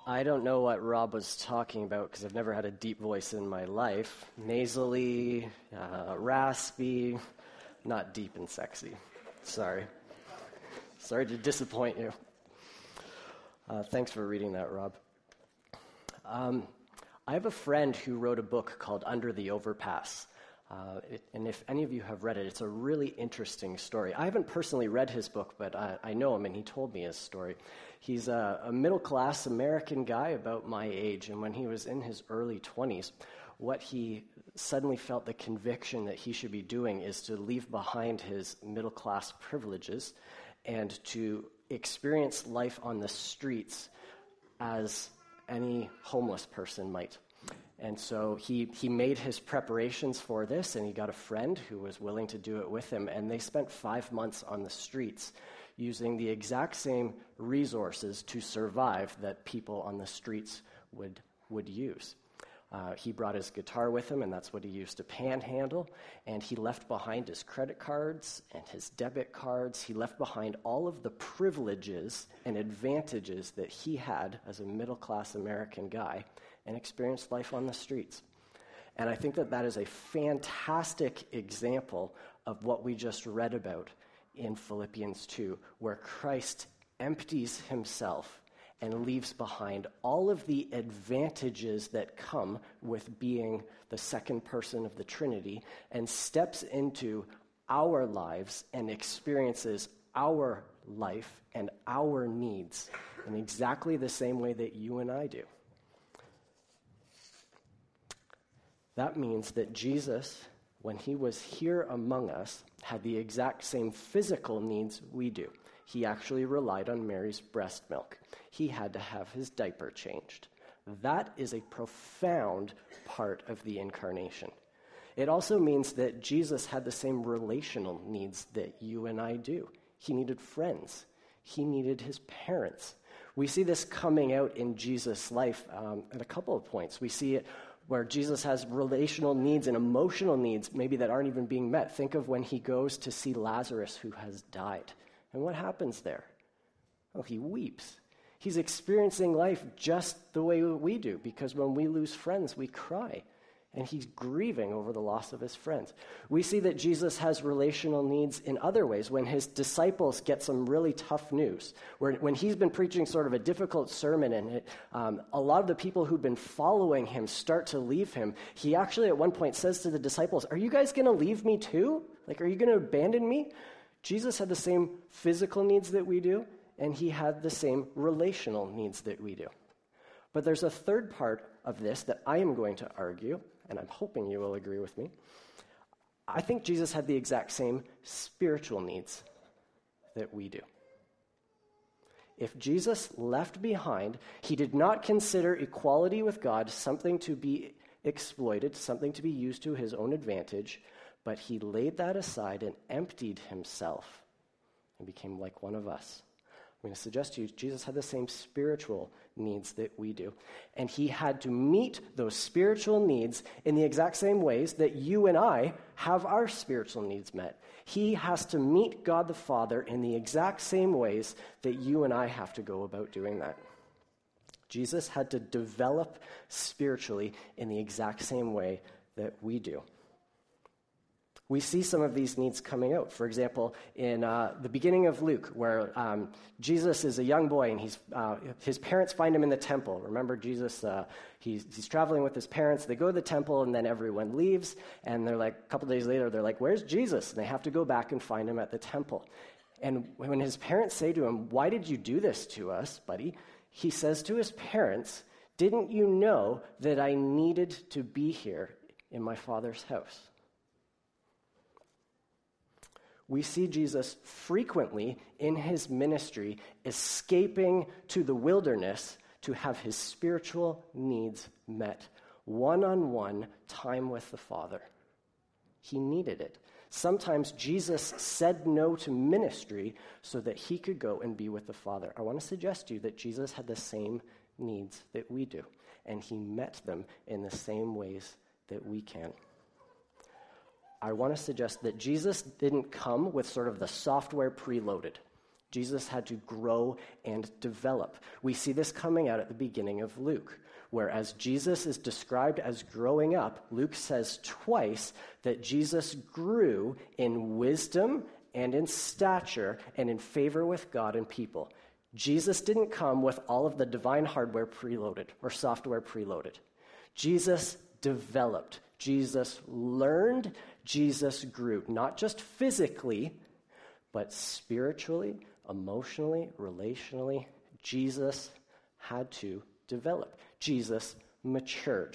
I don't know what Rob was talking about because I've never had a deep voice in my life. Nasally, raspy, not deep and sexy. Sorry. Sorry to disappoint you. Thanks for reading that, Rob. I have a friend who wrote a book called Under the Overpass. And if any of you have read it, it's a really interesting story. I haven't personally read his book, but I know him, and he told me his story. He's a middle-class American guy about my age, and when he was in his early 20s, what he suddenly felt the conviction that he should be doing is to leave behind his middle-class privileges and to experience life on the streets as any homeless person might. And so he made his preparations for this, and he got a friend who was willing to do it with him, and they spent 5 months on the streets using the exact same resources to survive that people on the streets would use. He brought his guitar with him, and that's what he used to panhandle, and he left behind his credit cards and his debit cards. He left behind all of the privileges and advantages that he had as a middle-class American guy and experienced life on the streets. And I think that that is a fantastic example of what we just read about in Philippians 2, where Christ empties himself and leaves behind all of the advantages that come with being the second person of the Trinity and steps into our lives and experiences our life and our needs in exactly the same way that you and I do. That means that Jesus, when he was here among us, had the exact same physical needs we do. He actually relied on Mary's breast milk. He had to have his diaper changed. That is a profound part of the incarnation. It also means that Jesus had the same relational needs that you and I do. He needed friends. He needed his parents. We see this coming out in Jesus' life at a couple of points. We see it where Jesus has relational needs and emotional needs maybe that aren't even being met. Think of when he goes to see Lazarus who has died. And what happens there? Oh, he weeps. He's experiencing life just the way we do, because when we lose friends, we cry. And he's grieving over the loss of his friends. We see that Jesus has relational needs in other ways. When his disciples get some really tough news, when he's been preaching sort of a difficult sermon and a lot of the people who've been following him start to leave him, he actually at one point says to the disciples, "Are you guys going to leave me too? Like, are you going to abandon me?" Jesus had the same physical needs that we do, and he had the same relational needs that we do. But there's a third part of this that I am going to argue, and I'm hoping you will agree with me. I think Jesus had the exact same spiritual needs that we do. If Jesus left behind, he did not consider equality with God something to be exploited, something to be used to his own advantage, but he laid that aside and emptied himself and became like one of us. I'm going to suggest to you, Jesus had the same spiritual needs that we do. And he had to meet those spiritual needs in the exact same ways that you and I have our spiritual needs met. He has to meet God the Father in the exact same ways that you and I have to go about doing that. Jesus had to develop spiritually in the exact same way that we do. We see some of these needs coming out. For example, in the beginning of Luke, where Jesus is a young boy and his parents find him in the temple. Remember, Jesus, he's traveling with his parents. They go to the temple, and then everyone leaves. And they're like, a couple days later, they're like, "Where's Jesus?" And they have to go back and find him at the temple. And when his parents say to him, "Why did you do this to us, buddy?" He says to his parents, "Didn't you know that I needed to be here in my Father's house?" We see Jesus frequently in his ministry escaping to the wilderness to have his spiritual needs met. One-on-one time with the Father. He needed it. Sometimes Jesus said no to ministry so that he could go and be with the Father. I want to suggest to you that Jesus had the same needs that we do, and he met them in the same ways that we can. I want to suggest that Jesus didn't come with sort of the software preloaded. Jesus had to grow and develop. We see this coming out at the beginning of Luke, where as Jesus is described as growing up, Luke says twice that Jesus grew in wisdom and in stature and in favor with God and people. Jesus didn't come with all of the divine hardware preloaded or software preloaded. Jesus developed. Jesus learned. Jesus grew, not just physically, but spiritually, emotionally, relationally. Jesus had to develop. Jesus matured.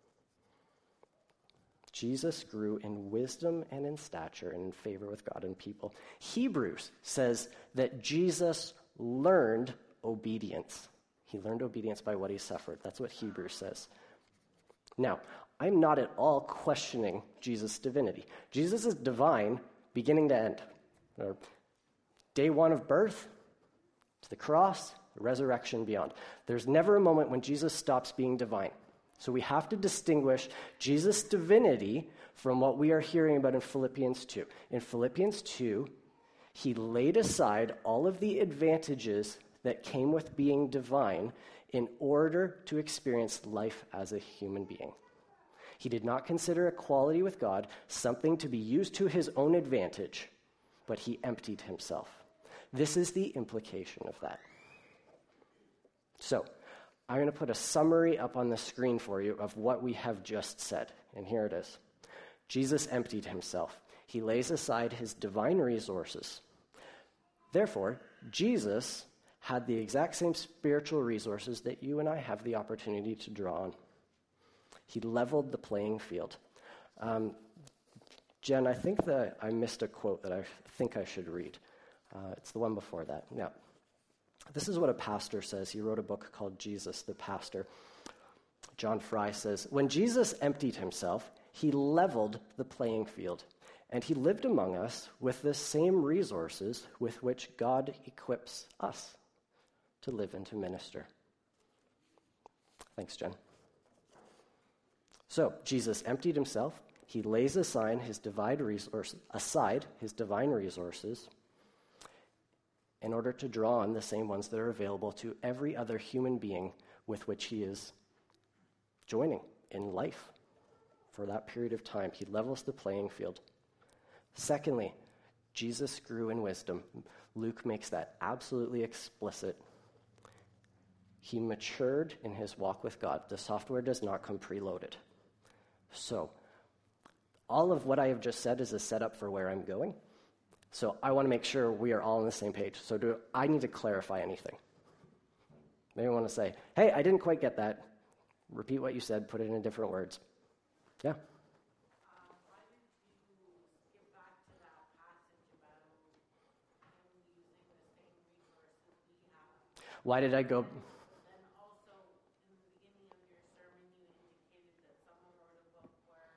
Jesus grew in wisdom and in stature and in favor with God and people. Hebrews says that Jesus learned obedience. He learned obedience by what he suffered. That's what Hebrews says. Now, I'm not at all questioning Jesus' divinity. Jesus is divine beginning to end. Or day one of birth to the cross, the resurrection, beyond. There's never a moment when Jesus stops being divine. So we have to distinguish Jesus' divinity from what we are hearing about in Philippians 2. In Philippians 2, he laid aside all of the advantages that came with being divine in order to experience life as a human being. He did not consider equality with God something to be used to his own advantage, but he emptied himself. This is the implication of that. So, I'm going to put a summary up on the screen for you of what we have just said. And here it is. Jesus emptied himself. He lays aside his divine resources. Therefore, Jesus had the exact same spiritual resources that you and I have the opportunity to draw on. He leveled the playing field. Jen, I think that I missed a quote that I think I should read. It's the one before that. Yeah. This is what a pastor says. He wrote a book called Jesus the Pastor. John Fry says, when Jesus emptied himself, he leveled the playing field, and he lived among us with the same resources with which God equips us to live and to minister. Thanks, Jen. So, Jesus emptied himself. He lays aside his divine resources in order to draw on the same ones that are available to every other human being with which he is joining in life for that period of time. He levels the playing field. Secondly, Jesus grew in wisdom. Luke makes that absolutely explicit. He matured in his walk with God. The software does not come preloaded. So, all of what I have just said is a setup for where I'm going. So I want to make sure we are all on the same page. So do I need to clarify anything? Maybe I want to say, hey, I didn't quite get that. Repeat what you said, put it in different words. Yeah? Why did you skip back to that passage about him using the same resources we have? Why did I go? Then also, in the beginning of your sermon, you indicated that someone wrote a book where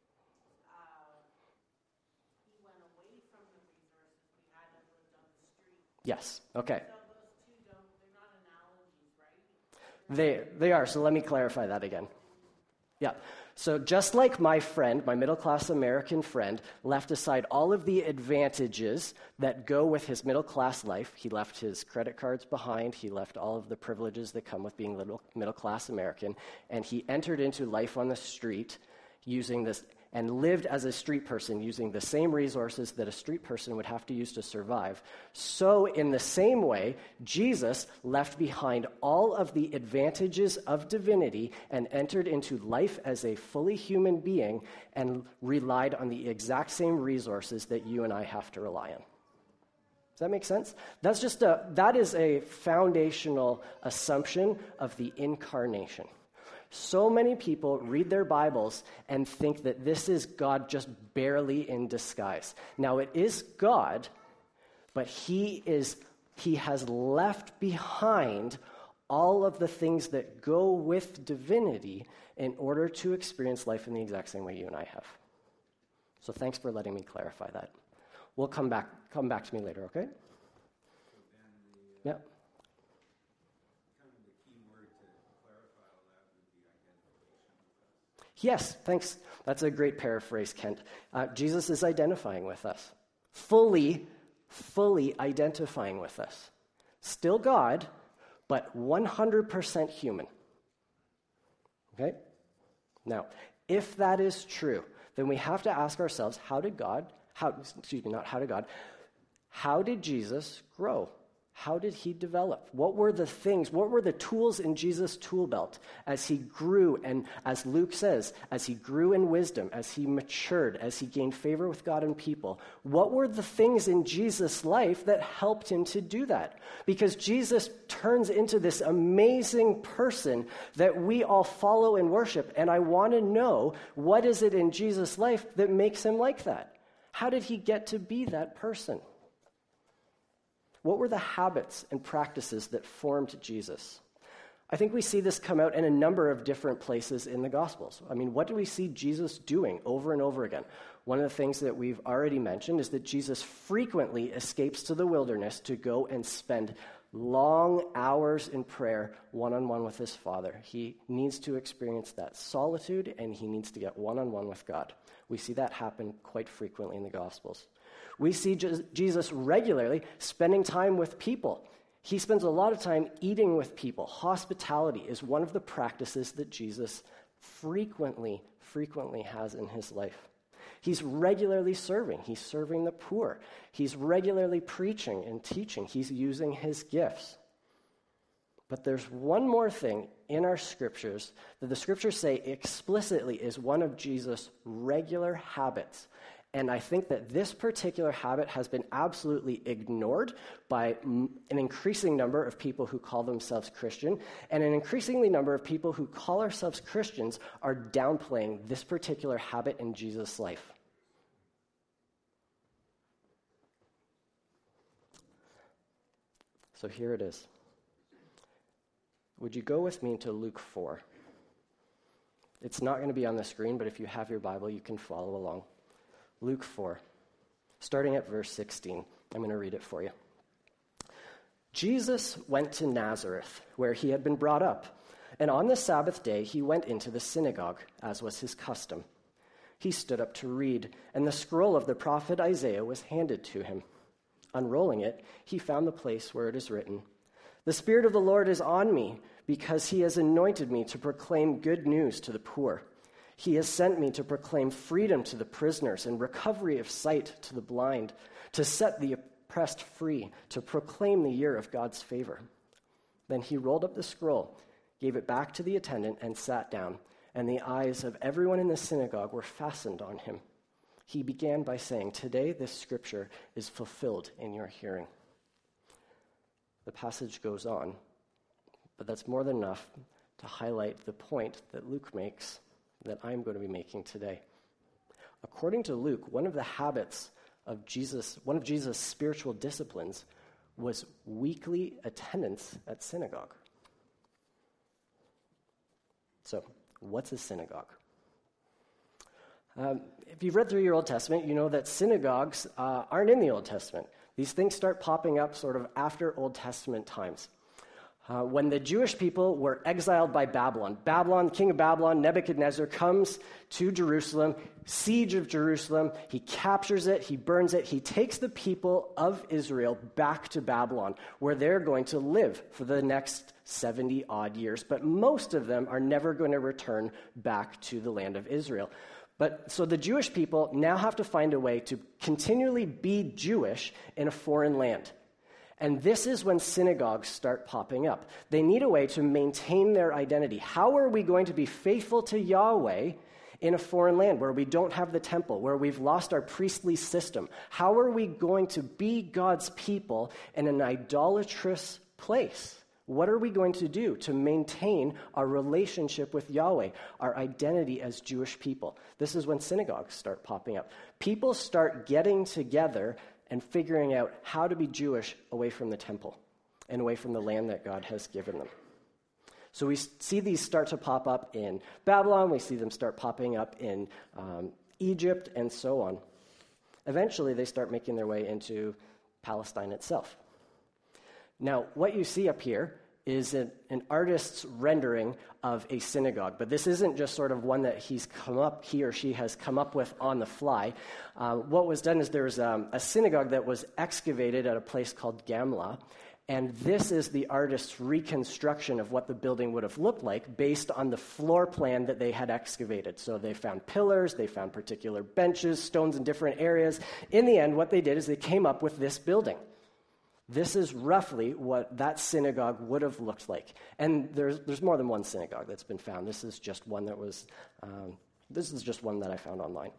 he went away from the resources we had and lived on the street. Yes, okay. So those two they're not analogies, right? They are, so let me clarify that again. Yeah, so just like my friend, my middle-class American friend, left aside all of the advantages that go with his middle-class life, he left his credit cards behind, he left all of the privileges that come with being middle-class American, and he entered into life on the street using this, and lived as a street person using the same resources that a street person would have to use to survive. So in the same way, Jesus left behind all of the advantages of divinity and entered into life as a fully human being and relied on the exact same resources that you and I have to rely on. Does that make sense? That is a foundational assumption of the incarnation. So many people read their Bibles and think that this is God just barely in disguise. Now, it is God, but he has left behind all of the things that go with divinity in order to experience life in the exact same way you and I have. So thanks for letting me clarify that. We'll come back to me later, okay? Yeah. Yes, thanks. That's a great paraphrase, Kent. Jesus is identifying with us, fully fully identifying with us. Still God, but 100% human. Okay? Now, if that is true, then we have to ask ourselves, how did Jesus grow? How did he develop? What were the tools in Jesus' tool belt as he grew, and as Luke says, as he grew in wisdom, as he matured, as he gained favor with God and people? What were the things in Jesus' life that helped him to do that? Because Jesus turns into this amazing person that we all follow and worship, and I want to know, what is it in Jesus' life that makes him like that? How did he get to be that person? What were the habits and practices that formed Jesus? I think we see this come out in a number of different places in the Gospels. I mean, what do we see Jesus doing over and over again? One of the things that we've already mentioned is that Jesus frequently escapes to the wilderness to go and spend long hours in prayer, one-on-one with his Father. He needs to experience that solitude, and he needs to get one-on-one with God. We see that happen quite frequently in the Gospels. We see Jesus regularly spending time with people. He spends a lot of time eating with people. Hospitality is one of the practices that Jesus frequently has in his life. He's regularly serving. He's serving the poor. He's regularly preaching and teaching. He's using his gifts. But there's one more thing in our scriptures that the scriptures say explicitly is one of Jesus' regular habits. And I think that this particular habit has been absolutely ignored by an increasing number of people who call themselves Christian, and an increasingly number of people who call ourselves Christians are downplaying this particular habit in Jesus' life. So here it is. Would you go with me to Luke 4? It's not going to be on the screen, but if you have your Bible, you can follow along. Luke 4, starting at verse 16. I'm going to read it for you. Jesus went to Nazareth, where he had been brought up, and on the Sabbath day he went into the synagogue, as was his custom. He stood up to read, and the scroll of the prophet Isaiah was handed to him. Unrolling it, he found the place where it is written, "The Spirit of the Lord is on me, because he has anointed me to proclaim good news to the poor. He has sent me to proclaim freedom to the prisoners and recovery of sight to the blind, to set the oppressed free, to proclaim the year of God's favor." Then he rolled up the scroll, gave it back to the attendant, and sat down, and the eyes of everyone in the synagogue were fastened on him. He began by saying, "Today this scripture is fulfilled in your hearing." The passage goes on, but that's more than enough to highlight the point that Luke makes that I'm going to be making today. According to Luke, one of the habits of Jesus, one of Jesus' spiritual disciplines, was weekly attendance at synagogue. So, what's a synagogue? If you've read through your Old Testament, you know that synagogues aren't in the Old Testament. These things start popping up sort of after Old Testament times. When the Jewish people were exiled by Babylon, the king of Babylon, Nebuchadnezzar, comes to Jerusalem, siege of Jerusalem, he captures it, he burns it, he takes the people of Israel back to Babylon, where they're going to live for the next 70-odd years. But most of them are never going to return back to the land of Israel. So the Jewish people now have to find a way to continually be Jewish in a foreign land. And this is when synagogues start popping up. They need a way to maintain their identity. How are we going to be faithful to Yahweh in a foreign land where we don't have the temple, where we've lost our priestly system? How are we going to be God's people in an idolatrous place? What are we going to do to maintain our relationship with Yahweh, our identity as Jewish people? This is when synagogues start popping up. People start getting together and figuring out how to be Jewish away from the temple and away from the land that God has given them. So we see these start to pop up in Babylon, we see them start popping up in Egypt, and so on. Eventually, they start making their way into Palestine itself. Now, what you see up here is an artist's rendering of a synagogue. But this isn't just sort of one that he or she has come up with on the fly. What was done is there was a synagogue that was excavated at a place called Gamla, and this is the artist's reconstruction of what the building would have looked like based on the floor plan that they had excavated. So they found pillars, they found particular benches, stones in different areas. In the end, what they did is they came up with this building. This is roughly what that synagogue would have looked like. And there's more than one synagogue that's been found. This is just one that I found online.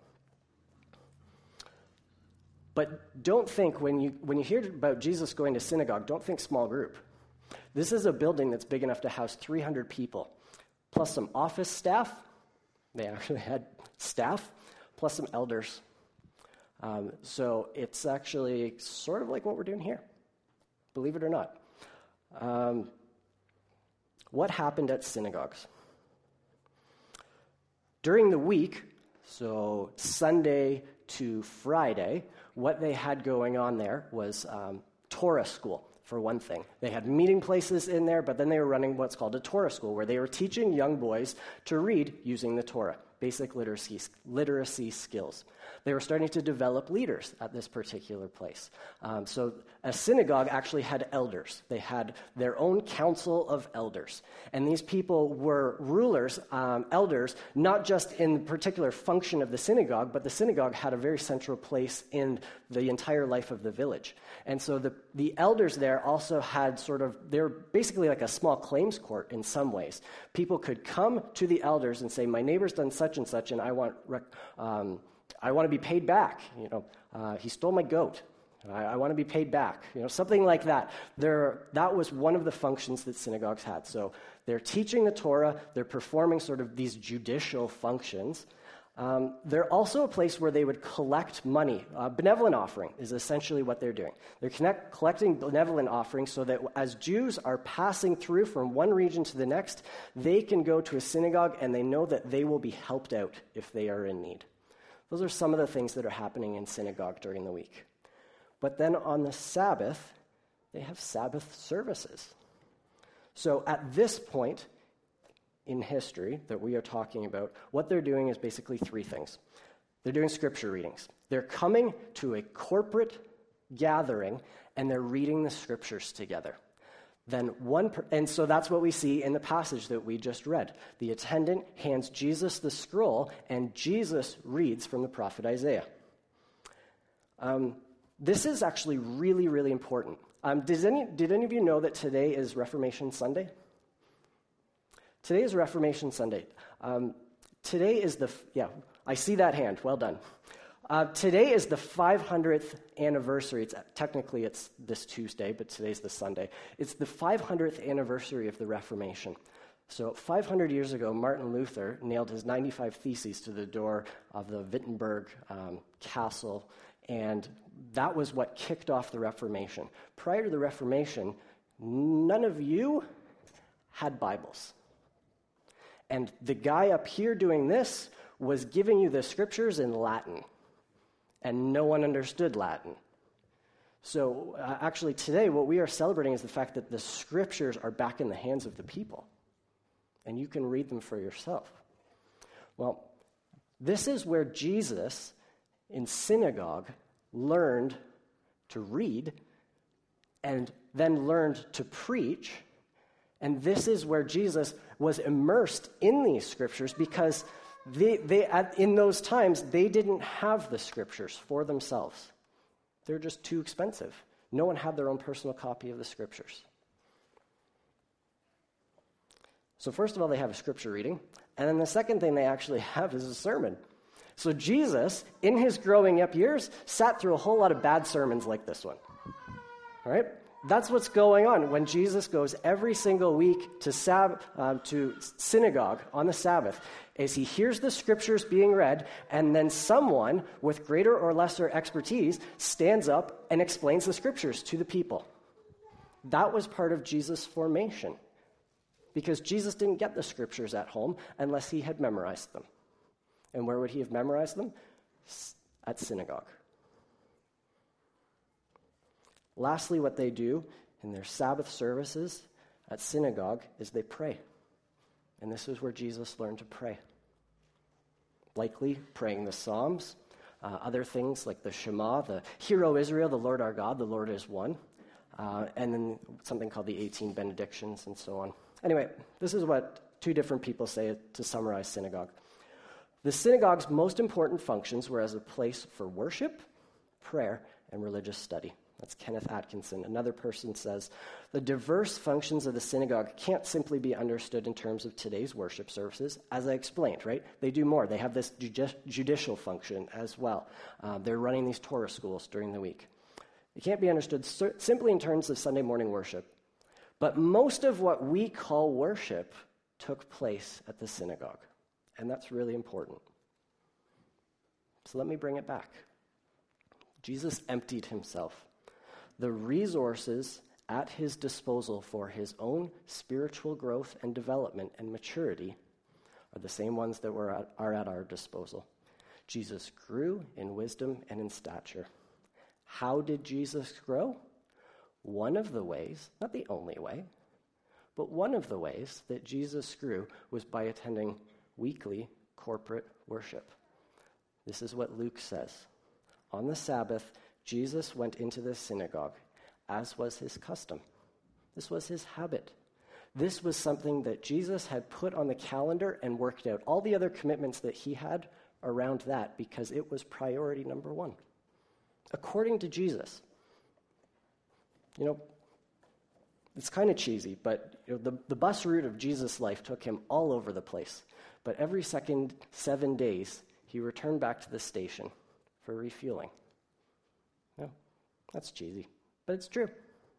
But don't think, when you hear about Jesus going to synagogue, don't think small group. This is a building that's big enough to house 300 people, plus some office staff. They actually had staff, plus some elders. So it's actually sort of like what we're doing here. Believe it or not. What happened at synagogues? During the week, so Sunday to Friday, what they had going on there was Torah school, for one thing. They had meeting places in there, but then they were running what's called a Torah school, where they were teaching young boys to read using the Torah, basic literacy skills. They were starting to develop leaders at this particular place. So a synagogue actually had elders. They had their own council of elders. And these people were rulers, elders, not just in the particular function of the synagogue, but the synagogue had a very central place in the entire life of the village. And so the elders there also had they were basically like a small claims court in some ways. People could come to the elders and say, my neighbor's done such and such, and I want to be paid back. He stole my goat. I want to be paid back. Something like that. That was one of the functions that synagogues had. So they're teaching the Torah. They're performing sort of these judicial functions. They're also a place where they would collect money. Benevolent offering is essentially what they're doing. They're collecting benevolent offerings so that as Jews are passing through from one region to the next, they can go to a synagogue and they know that they will be helped out if they are in need. Those are some of the things that are happening in synagogue during the week. But then on the Sabbath, they have Sabbath services. So at this point in history that we are talking about, what they're doing is basically three things. They're doing scripture readings. They're coming to a corporate gathering and they're reading the scriptures together. And so that's what we see in the passage that we just read. The attendant hands Jesus the scroll, and Jesus reads from the prophet Isaiah. This is actually really, really important. Did any of you know that today is Reformation Sunday? Today is Reformation Sunday. Today is I see that hand. Well done. Today is the 500th anniversary. Technically, it's this Tuesday, but today's the Sunday. It's the 500th anniversary of the Reformation. So 500 years ago, Martin Luther nailed his 95 Theses to the door of the Wittenberg castle, and that was what kicked off the Reformation. Prior to the Reformation, none of you had Bibles. And the guy up here doing this was giving you the scriptures in Latin. And no one understood Latin. So actually today, what we are celebrating is the fact that the scriptures are back in the hands of the people. And you can read them for yourself. Well, this is where Jesus, in synagogue, learned to read and then learned to preach. And this is where Jesus was immersed in these scriptures because in those times, they didn't have the scriptures for themselves. They're just too expensive. No one had their own personal copy of the scriptures. So first of all, they have a scripture reading. And then the second thing they actually have is a sermon. So Jesus, in his growing up years, sat through a whole lot of bad sermons like this one. All right? That's what's going on when Jesus goes every single week to synagogue on the Sabbath, is he hears the scriptures being read, and then someone with greater or lesser expertise stands up and explains the scriptures to the people. That was part of Jesus' formation, because Jesus didn't get the scriptures at home unless he had memorized them. And where would he have memorized them? At synagogue. Lastly, what they do in their Sabbath services, at synagogue is they pray. And this is where Jesus learned to pray. Likely praying the Psalms, other things like the Shema, the Hear, O Israel, the Lord our God, the Lord is one, and then something called the 18 benedictions and so on. Anyway, this is what two different people say to summarize synagogue. The synagogue's most important functions were as a place for worship, prayer, and religious study. That's Kenneth Atkinson. Another person says, the diverse functions of the synagogue can't simply be understood in terms of today's worship services, as I explained, right? They do more. They have this judicial function as well. They're running these Torah schools during the week. It can't be understood simply in terms of Sunday morning worship. But most of what we call worship took place at the synagogue. And that's really important. So let me bring it back. Jesus emptied himself. The resources at his disposal for his own spiritual growth and development and maturity are the same ones that are at our disposal. Jesus grew in wisdom and in stature. How did Jesus grow? One of the ways, not the only way, but one of the ways that Jesus grew was by attending weekly corporate worship. This is what Luke says. On the Sabbath, Jesus went into the synagogue, as was his custom. This was his habit. This was something that Jesus had put on the calendar and worked out all the other commitments that he had around that because it was priority number one. According to Jesus. You know, it's kind of cheesy, but the bus route of Jesus' life took him all over the place. But every 7 days, he returned back to the station for refueling. No, that's cheesy, but it's true.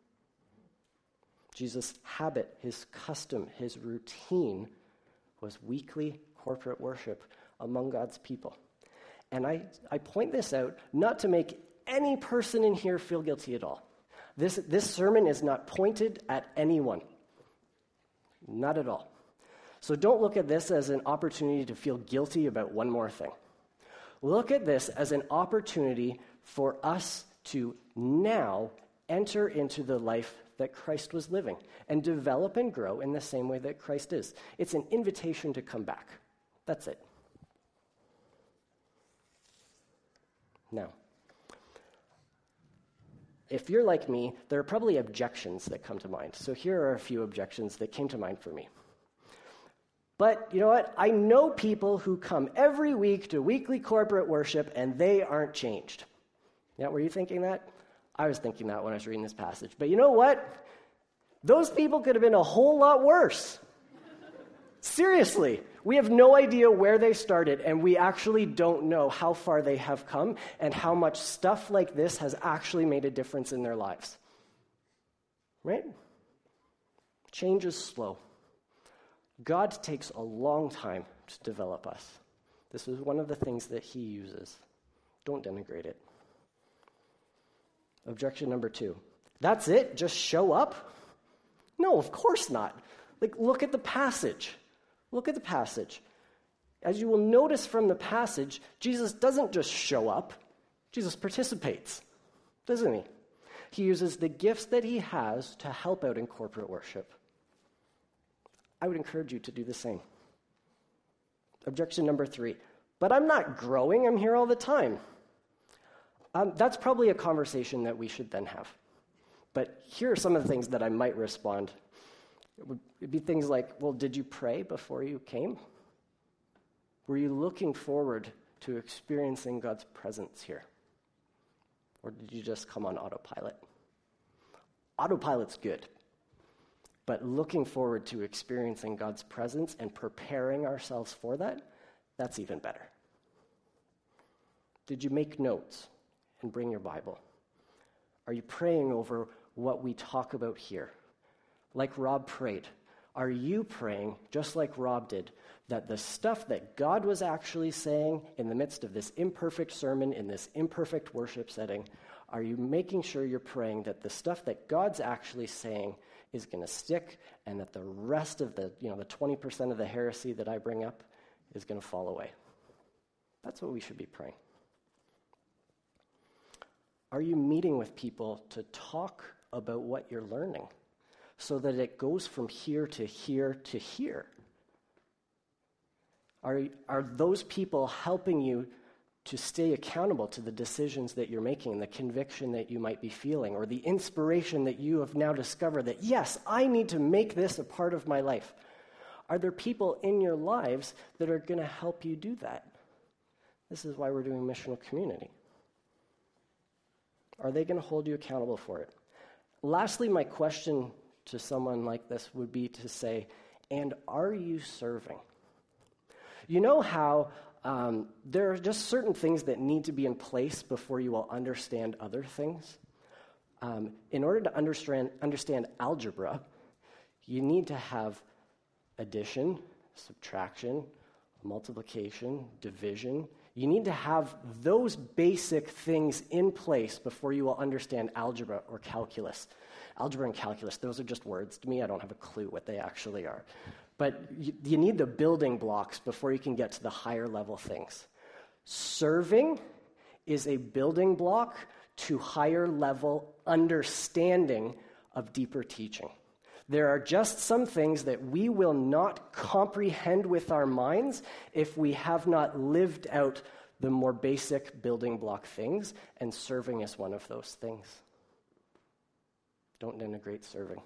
Jesus' habit, his custom, his routine was weekly corporate worship among God's people. And I point this out not to make any person in here feel guilty at all. This sermon is not pointed at anyone. Not at all. So don't look at this as an opportunity to feel guilty about one more thing. Look at this as an opportunity for us to now enter into the life that Christ was living and develop and grow in the same way that Christ is. It's an invitation to come back. That's it. Now, if you're like me, there are probably objections that come to mind. So here are a few objections that came to mind for me. But you know what? I know people who come every week to weekly corporate worship and they aren't changed. Yeah, were you thinking that? I was thinking that when I was reading this passage. But you know what? Those people could have been a whole lot worse. Seriously, we have no idea where they started, and we actually don't know how far they have come and how much stuff like this has actually made a difference in their lives. Right? Change is slow. God takes a long time to develop us. This is one of the things that he uses. Don't denigrate it. Objection number 2. That's it? Just show up? No, of course not. Look at the passage. Look at the passage. As you will notice from the passage, Jesus doesn't just show up. Jesus participates, doesn't he? He uses the gifts that he has to help out in corporate worship. I would encourage you to do the same. Objection number 3. But I'm not growing. I'm here all the time. That's probably a conversation that we should then have. But here are some of the things that I might respond. It'd be things like, well, did you pray before you came? Were you looking forward to experiencing God's presence here? Or did you just come on autopilot? Autopilot's good. But looking forward to experiencing God's presence and preparing ourselves for that, that's even better. Did you make notes and bring your Bible? Are you praying over what we talk about here? Like Rob prayed, are you praying, just like Rob did, that the stuff that God was actually saying in the midst of this imperfect sermon, in this imperfect worship setting, are you making sure you're praying that the stuff that God's actually saying is going to stick and that the rest of the 20% of the heresy that I bring up is going to fall away? That's what we should be praying. Are you meeting with people to talk about what you're learning? so that it goes from here to here to here? Are those people helping you to stay accountable to the decisions that you're making, the conviction that you might be feeling, or the inspiration that you have now discovered that, yes, I need to make this a part of my life? Are there people in your lives that are going to help you do that? This is why we're doing missional community. Are they going to hold you accountable for it? Lastly, my question to someone like this would be to say, and are you serving? You know how there are just certain things that need to be in place before you will understand other things? In order to understand algebra, you need to have addition, subtraction, multiplication, division. You need to have those basic things in place before you will understand algebra or calculus. Algebra and calculus, those are just words to me. I don't have a clue what they actually are. But you need the building blocks before you can get to the higher level things. Serving is a building block to higher level understanding of deeper teaching. There are just some things that we will not comprehend with our minds if we have not lived out the more basic building block things, and serving is one of those things. Don't denigrate serving.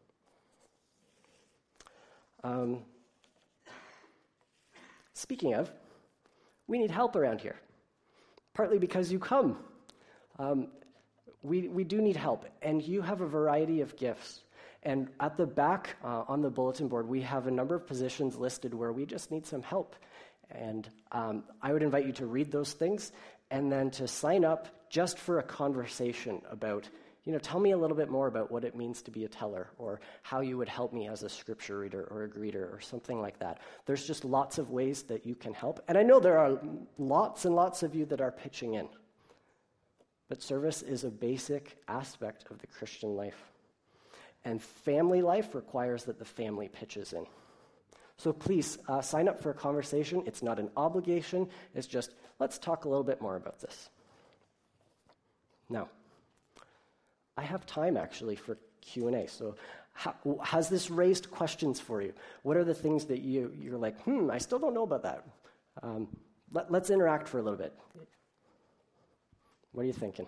Speaking of, we need help around here, partly because you come. We do need help, and you have a variety of gifts. And at the back on the bulletin board, we have a number of positions listed where we just need some help. And I would invite you to read those things and then to sign up just for a conversation about, tell me a little bit more about what it means to be a teller, or how you would help me as a scripture reader or a greeter or something like that. There's just lots of ways that you can help. And I know there are lots and lots of you that are pitching in. But service is a basic aspect of the Christian life. And family life requires that the family pitches in. So please, sign up for a conversation. It's not an obligation. It's just, let's talk a little bit more about this. Now, I have time, actually, for Q&A. So has this raised questions for you? What are the things that you're like, I still don't know about that? Let's interact for a little bit. What are you thinking?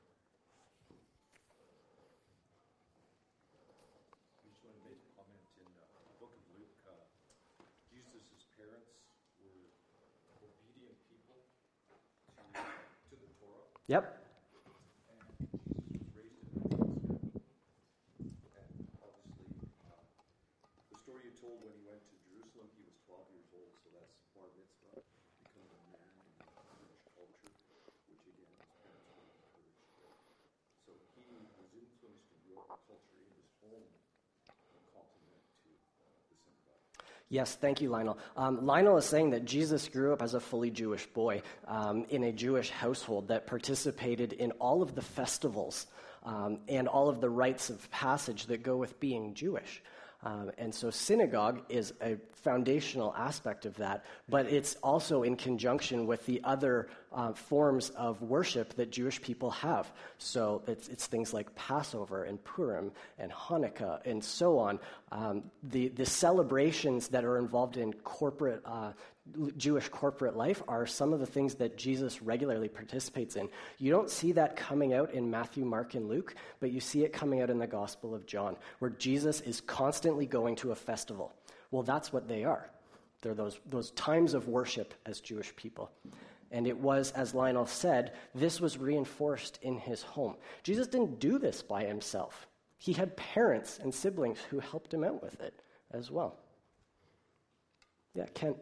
Yep. And Jesus was raised in a Nazareth. And obviously, the story you told when he went to Jerusalem, he was 12 years old, so that's bar mitzvah, becoming a man in Jewish culture, which again, his parents were encouraged. So he was influenced to grow up culture in his home and complement to the synagogue. Yes, thank you, Lionel. Lionel is saying that Jesus grew up as a fully Jewish boy in a Jewish household that participated in all of the festivals and all of the rites of passage that go with being Jewish. And so synagogue is a foundational aspect of that, but it's also in conjunction with the other forms of worship that Jewish people have. So it's things like Passover and Purim and Hanukkah and so on. The celebrations that are involved in corporate Jewish corporate life are some of the things that Jesus regularly participates in. You don't see that coming out in Matthew, Mark, and Luke, but you see it coming out in the Gospel of John, where Jesus is constantly going to a festival. Well, that's what they are. They're those times of worship as Jewish people. And it was, as Lionel said, this was reinforced in his home. Jesus didn't do this by himself. He had parents and siblings who helped him out with it as well. Yeah, Kent.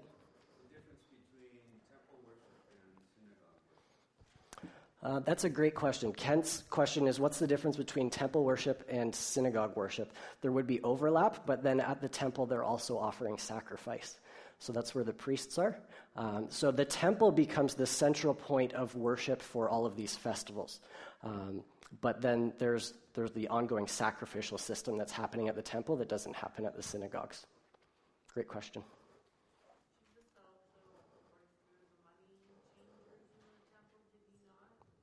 That's a great question. Kent's question is, what's the difference between temple worship and synagogue worship? There would be overlap, but then at the temple, they're also offering sacrifice. So that's where the priests are. So the temple becomes the central point of worship for all of these festivals. But then there's the ongoing sacrificial system that's happening at the temple that doesn't happen at the synagogues. Great question.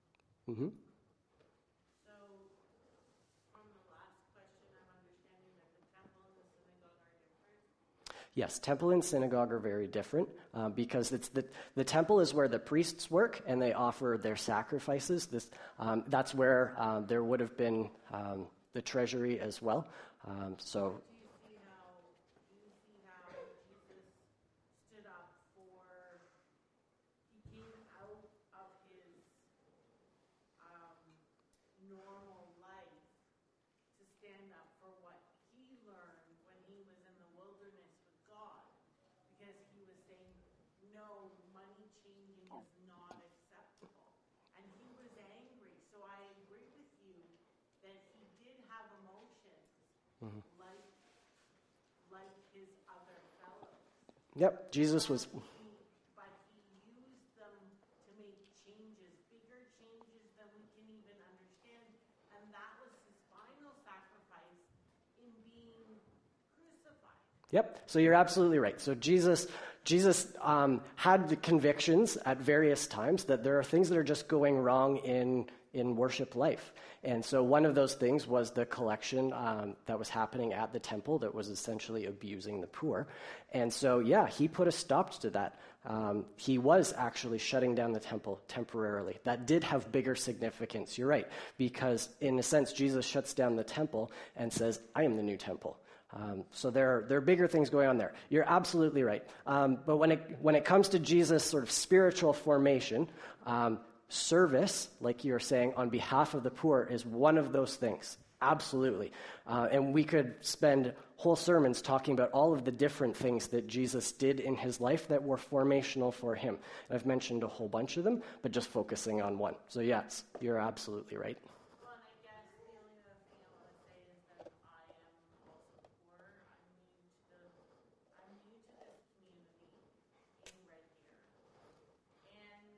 Mm-hmm. So, from the last question, I'm understanding that Yes, temple and synagogue are very different because it's the temple is where the priests work and they offer their sacrifices. That's where there would have been the treasury as well. So Do you see how Jesus stood up for, he came out of his normal life to stand up for what he learned when he was in the wilderness with God, because he was saying, no, money changing is not acceptable. And he was angry. So I agree with you that he did have emotions like his other fellows. yep, Jesus was. But he used them to make changes, bigger changes than we can even understand. And that was his final sacrifice in being crucified. Yep. So you're absolutely right. So Jesus had the convictions at various times that there are things that are just going wrong in worship life. And so one of those things was the collection that was happening at the temple that was essentially abusing the poor. And so, yeah, he put a stop to that. He was actually shutting down the temple temporarily. That did have bigger significance, you're right, because in a sense, Jesus shuts down the temple and says, I am the new temple. So there are bigger things going on there. You're absolutely right. But when it comes to Jesus' sort of spiritual formation, service, like you're saying, on behalf of the poor is one of those things. Absolutely. And we could spend whole sermons talking about all of the different things that Jesus did in his life that were formational for him. And I've mentioned a whole bunch of them, but just focusing on one. So yes, you're absolutely right. Well, and I guess the only other thing I want to say is that I am also poor. I'm new to this community in Red Deer. And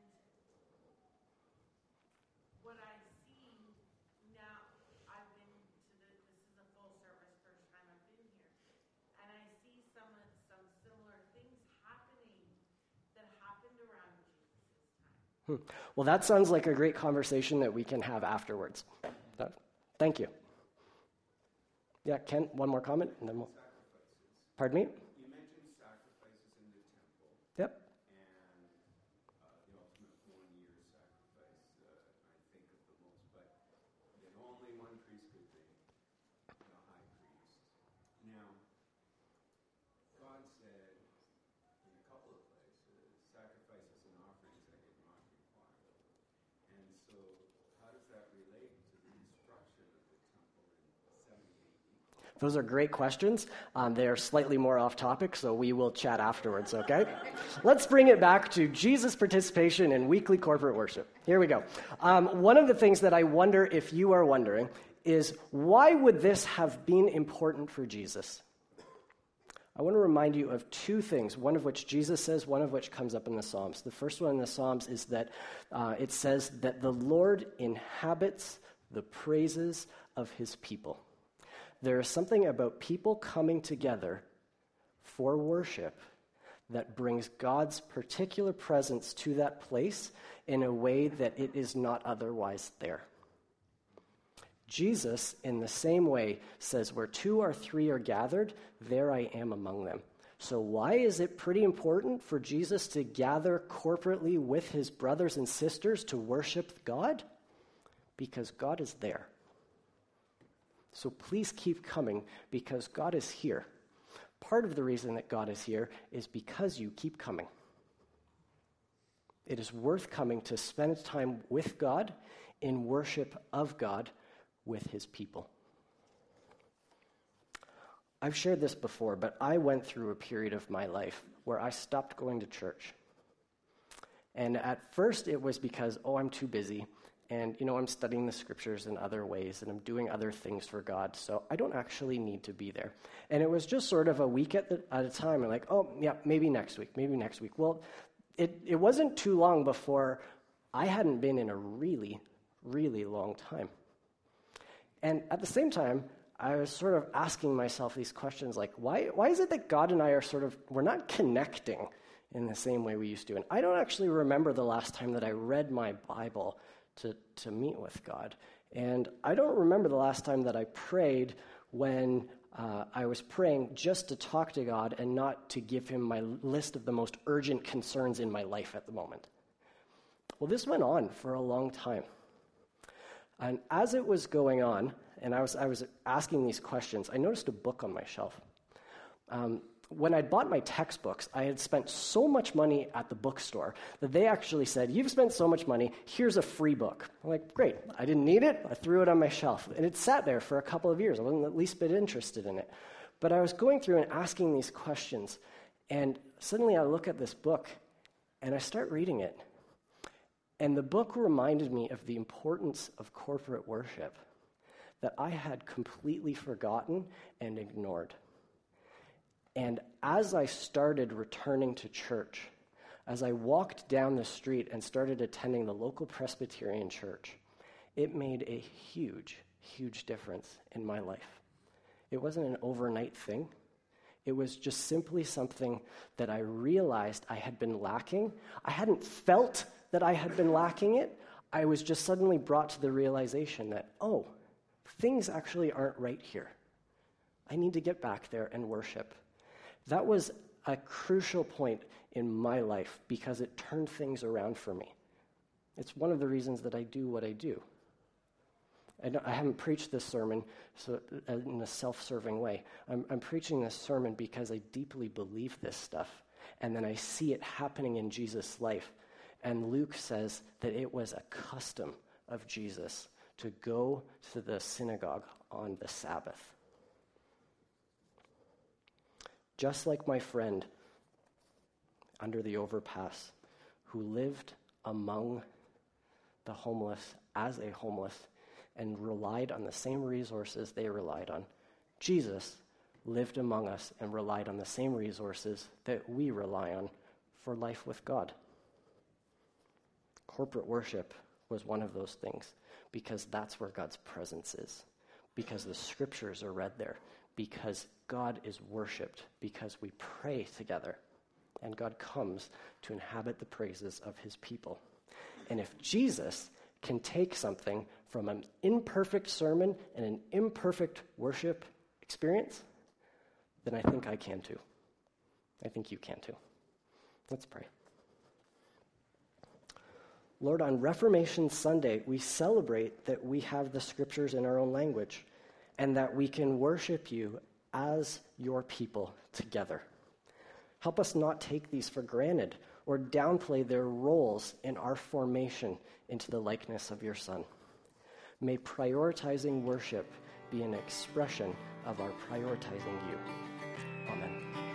what I see now, I've been to this is a full service first time I've been here. And I see some similar things happening that happened around Jesus' time. Well, that sounds like a great conversation that we can have afterwards. Thank you. Yeah, Ken, one more comment, and then we'll. Pardon me? You mentioned sacrifices in the temple. Yep. And the ultimate 1 year sacrifice, I think of the most, but then only one priest could be the high priest. Now, God said in a couple of places, sacrifices and offerings I did not require. And so, how does that relate to the destruction of the temple in 70 AD? Those are great questions. They are slightly more off topic, so we will chat afterwards, okay? Let's bring it back to Jesus' participation in weekly corporate worship. Here we go. One of the things that I wonder if you are wondering is, why would this have been important for Jesus? I want to remind you of two things, one of which Jesus says, one of which comes up in the Psalms. The first one in the Psalms is that it says that the Lord inhabits the praises of his people. There is something about people coming together for worship that brings God's particular presence to that place in a way that it is not otherwise there. Jesus, in the same way, says, where 2 or 3 are gathered, there I am among them. So why is it pretty important for Jesus to gather corporately with his brothers and sisters to worship God? Because God is there. So please keep coming, because God is here. Part of the reason that God is here is because you keep coming. It is worth coming to spend time with God in worship of God with his people. I've shared this before, but I went through a period of my life where I stopped going to church. And at first it was because, I'm too busy. And, I'm studying the scriptures in other ways, and I'm doing other things for God, so I don't actually need to be there. And it was just sort of a week at a time. I'm like, maybe next week. Well, it wasn't too long before I hadn't been in a really, really long time. And at the same time, I was sort of asking myself these questions like, why is it that God and I are we're not connecting in the same way we used to? And I don't actually remember the last time that I read my Bible to meet with God. And I don't remember the last time that I prayed when I was praying just to talk to God and not to give him my list of the most urgent concerns in my life at the moment. Well, this went on for a long time. And as it was going on, and I was asking these questions, I noticed a book on my shelf. When I'd bought my textbooks, I had spent so much money at the bookstore that they actually said, "You've spent so much money, here's a free book." I'm like, great. I didn't need it. I threw it on my shelf. And it sat there for a couple of years. I wasn't the least bit interested in it. But I was going through and asking these questions, and suddenly I look at this book, and I start reading it. And the book reminded me of the importance of corporate worship that I had completely forgotten and ignored. And as I started returning to church, as I walked down the street and started attending the local Presbyterian church, it made a huge, huge difference in my life. It wasn't an overnight thing. It was just simply something that I realized I had been lacking. I hadn't felt that I had been lacking it. I was just suddenly brought to the realization that, oh, things actually aren't right here. I need to get back there and worship. That was a crucial point in my life because it turned things around for me. It's one of the reasons that I do what I do. I haven't preached this sermon in a self-serving way. I'm preaching this sermon because I deeply believe this stuff, and then I see it happening in Jesus' life. And Luke says that it was a custom of Jesus to go to the synagogue on the Sabbath. Just like my friend under the overpass who lived among the homeless as a homeless and relied on the same resources they relied on, Jesus lived among us and relied on the same resources that we rely on for life with God. Corporate worship was one of those things because that's where God's presence is, because the scriptures are read there, because God is worshipped, because we pray together, and God comes to inhabit the praises of his people. And if Jesus can take something from an imperfect sermon and an imperfect worship experience, then I think I can too. I think you can too. Let's pray. Lord, on Reformation Sunday, we celebrate that we have the scriptures in our own language and that we can worship you as your people together. Help us not take these for granted or downplay their roles in our formation into the likeness of your Son. May prioritizing worship be an expression of our prioritizing you. Amen.